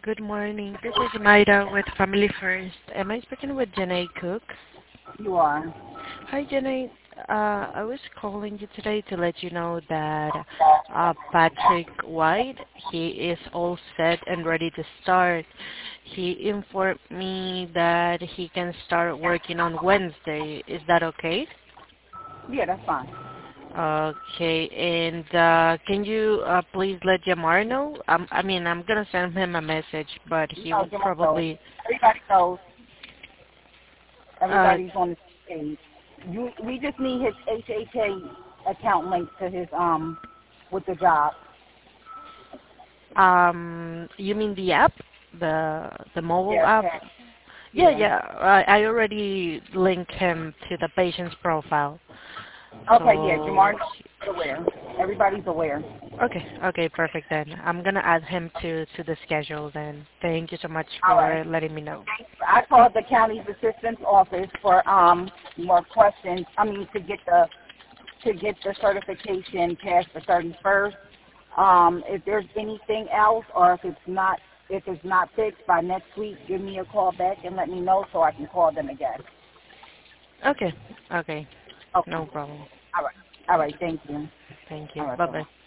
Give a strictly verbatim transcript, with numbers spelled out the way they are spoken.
Good morning. This is Mayra with Family First. Am I speaking with Janae Cook? You are. Hi, Janae. Uh, I was calling you today to let you know that uh, Patrick White, he is all set and ready to start. He informed me that he can start working on Wednesday. Is that okay? Yeah, that's fine. Okay, and uh, can you uh, please let Jamar know? Um, I mean, I'm gonna send him a message, but he No, will Jamal knows. probably. Everybody knows. Uh, Everybody's on the same page. You, we just need his H H A account link to his um with the job. um, you mean the app, the the mobile Yeah, app? okay. Yeah, Yeah. yeah. I, I already linked him to the patient's profile. Okay, yeah, So, Jamar's aware. Everybody's aware. okay, okay, perfect then. I'm gonna add him to to the schedule then. Thank you so much All right. for letting me know. I called the county's assistant's office for um more questions. I mean to get the to get the certification past the thirty-first. Um, if there's anything else, or if it's not if it's not fixed by next week, give me a call back and let me know so I can call them again. Okay, okay, Okay. no problem. All right. All right. Thank you. Thank All you. right. Bye Bye bye. bye.